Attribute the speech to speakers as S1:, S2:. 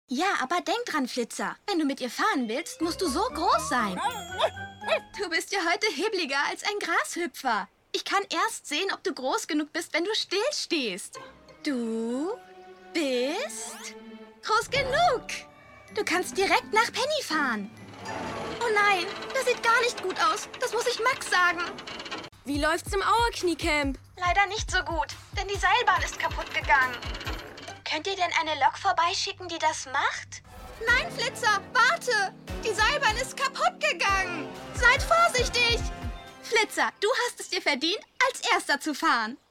S1: Ja, aber denk dran, Flitzer. Wenn du mit ihr fahren willst, musst du so groß sein. Du bist ja heute hebliger als ein Grashüpfer. Ich kann erst sehen, ob du groß genug bist, wenn du stillstehst. Du bist groß genug. Du kannst direkt nach Penny fahren. Oh nein, das sieht gar nicht gut aus. Das muss ich Max sagen.
S2: Wie läuft's im Auerknie-Camp?
S1: Leider nicht so gut, denn die Seilbahn ist kaputt gegangen. Könnt ihr denn eine Lok vorbeischicken, die das macht? Nein, Flitzer, warte! Die Seilbahn ist kaputt gegangen. Seid vorsichtig! Flitzer, du hast es dir verdient, als Erster zu fahren.